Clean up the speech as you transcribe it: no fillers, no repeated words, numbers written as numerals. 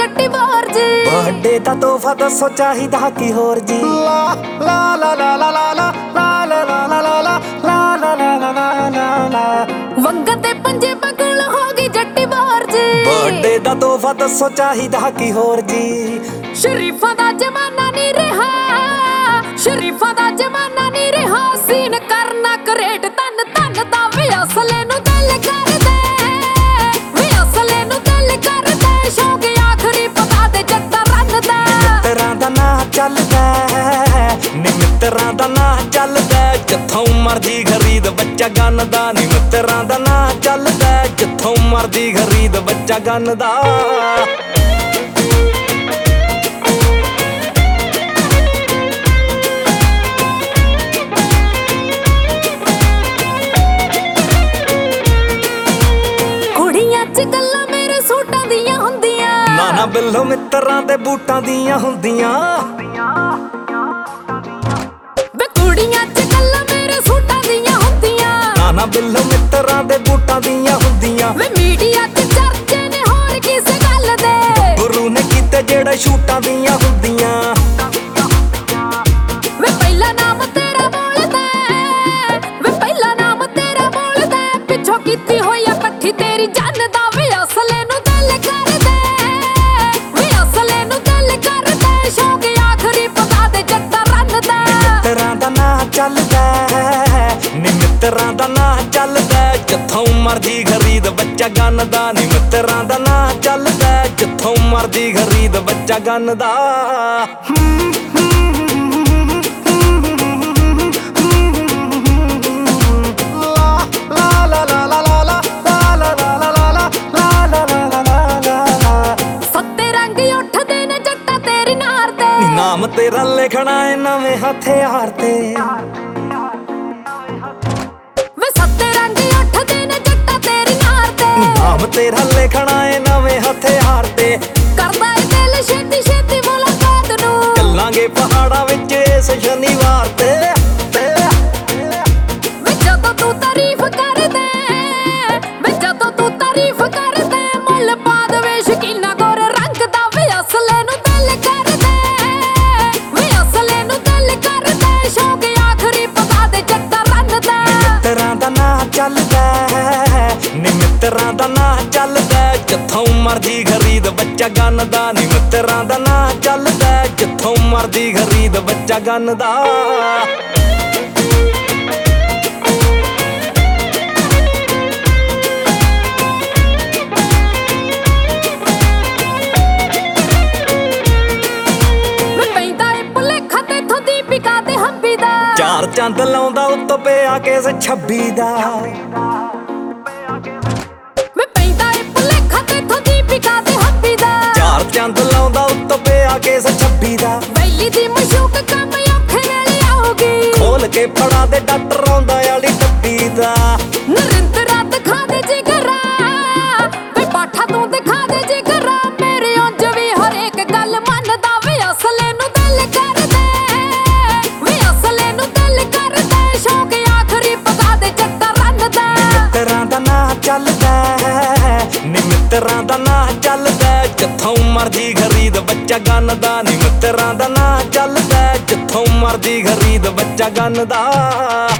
Jatti bore जी। Birthday दा तोहफा दसो चाहिदा की होर जी। ला ला ला ला ला ला ला ला ला ला ला ला ला ला ला ला ला ला। वंगा ते पंजे बगल होगी जट्टी बोर जी। बर्थडे दा तोहफा दसो चाहिदा की होर जी। शरीफा दा जमाना नहीं रहा, शरीफा दा जमाना नहीं रहा। सीन करना करेट तन तन दा वे असले नु दिल कर दे, वे असले नु दिल कर दे। शौक आखरी पता दे जट्टा रन दे। मित्तरां दा नां चलदा नी, मित्तरां दा नां चलदा जिथों मर्जी खरीद बच्चा गन्नदा नी। मित्तरां दा नां चलदा जिथों मर्जी खरीद बच्चा गन्नदा। ना बिल्लो मित्तरां दे बूटां दियां हुंदियां। वे कुड़ियां च गल्लां मेरे सूटां दियां हुंदियां। ना बिल्लो मित्तरां दे बूटां दियां हुंदियां। वे मीडिया च चर्चे ने होर किस गल दे। गुरु ने कीते जेड़े शूटां दियां हुंदियां। वे पहला नाम तेरा बोलदा, वे पहला नाम तेरा बोलदा। पिछों कीती होई आ पट्ठी तेरी जान दा। वे असले नु दिल कर दे, वे असले नु दिल कर दे। शौक आखरी पता दे जट्टा रन दे। मित्तरां दा नां चलदा नी, मित्तरां दा नां चलदा जिथों मर्जी खरीद बच्चा गन्नदा नी। मित्तरां दा नां चलदा जिथों मर्जी खरीद बच्चा गन्नदा। नाम तेरा लिखना है नवे हथियार ते। वे सत्ते रंग उठदे ने जट्टा तेरी नार ते। नाम तेरा लिखना है नवे हथियार ते। करदा है दिल छेती छेती मुलाकात नू। चलांगे पहाड़ां विच इस शनिवार ते। वे जदों तू तारीफ कर दे, वे जदों तू तारीफ कर दे। मुल पा दवे शकीना गोर रंग दा। वे असले नु दिल कर दे, वे असले नु दिल कर दे। शौक आखरी पता दे जट्टा रन दे। मित्तरां दा नां चलदा नी, मित्तरां दा नां चलदा जिथों मर्जी खरीद बच्चा गन्नदा नी। मित्तरां दा नां चलदा जिथों मर्जी खरीद बच्चा गन्नदा। चार चंद लाउंदा उत्तों पे आके से 26 दा। मैं पैंदा ए भुलेखा तेथों दीपिका ते हब्बी दा। चार चंद लाउंदा उत्तों पे आके से 26 दा। बैली दी मशूक कम औखे वेले आओगी। खोल के फड़ा दे डॉक्टर आउंदा आली डब्बी दा। नरिंदरा दिखा दे जिगरा, वे पाठा तू दिखा दे जिगरा। मेरे उंज भी हर एक गल मनदा। वे असले नु दिल कर दे, वे असले नु दिल कर दे। शौक आखरी पता दे जट्टा रन दे। मित्तरां दा नां चलदा नी, मित्तरां दा नां चलदा जिथों मर्जी खरीद बच्चा गन्नदा नी। मित्तरां दा नां चलदा जिथों मर्जी खरीद बच्चा गन्नदा।